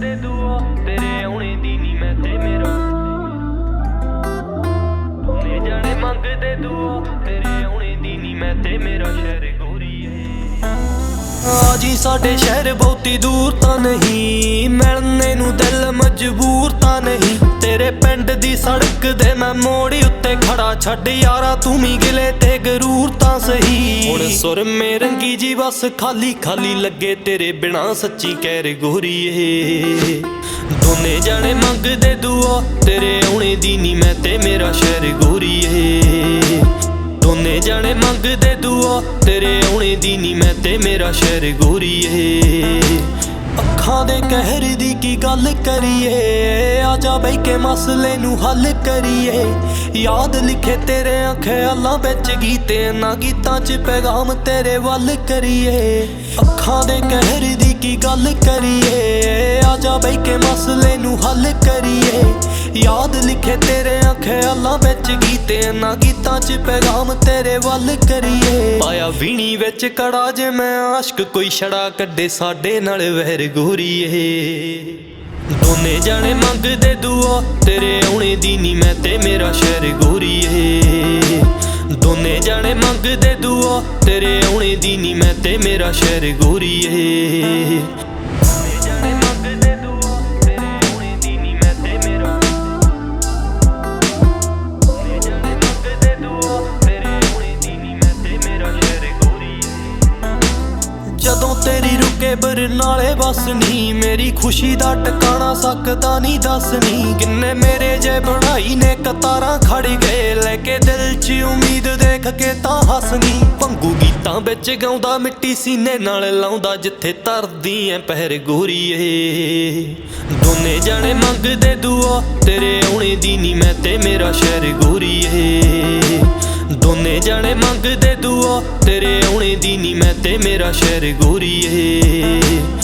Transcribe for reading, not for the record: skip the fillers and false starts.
मंगदे दुआ तेरे आने दी नी मैं ते मेरा दोने जाने मंगदे दुआ तेरे आने दी नी मैं ते मेरा शहर गोरीए आजी साडे शहर बहुती दूर तां नहीं मिलने नू दिल मजबूर तां नहीं तेरे पिंड दी सड़क दे मैं मोड़ी उत्ते खड़ा छड्ड यारा तू भी गिले ते गरूर तां सही हुण सुर में रंगी जी बस खाली खाली लगे तेरे बिना सच्ची कैर गोरीए दोने जाने मंगदे दुआ तेरे आने दी नी मैं ते मेरा शहर गोरीए दोने जाने मंगदे दुआ तेरे आने दी नी मैं ते मेरा शहर गोरीए अखां दे कहर दी की गल करिए आजा बई के मसले नू हल करिए याद लिखे तेरे ख्यालां बिच गीते ना गीतां च पैगाम तेरे वल करिए अखां दे कहर दी की गल करिए आजा बई के मसले नू हल करिए याद लिखे तेरे ख्यालां बिच गीते ना गीतां च पैगाम तेरे वल करिए पाया वीणी विच कड़ा जे मैं आशक कोई छड़ा कड्डे साडे नाल वैर गोरीए दोने जाने मंगदे दुआ तेरे आने दी नी मैं ते मेरा शहर गोरीए दोने जाने मंगदे दुआ तेरे आने दी नी मैं ते मेरा शहर गोरीए जदों तेरी रुके बरनाले बस नी मेरी खुशी दा टकाना सकदा नी दस नी किन्ने मेरे जे बनाई ने कतारां खड़ गए लेके दिल च उम्मीद देख के तां हसनी भंगू गीतां बिच गाउंदा मिट्टी सीने नाल लाउंदा जिथे तरदी ऐ पैर गोरीए दोने जाने मंगदे दुआ तेरे आने दी नी मैं ते मेरा शहर गोरीए दोने जाने मंगदे दुआ तेरे आने दी नी मैं ते मेरा शहर गोरीए।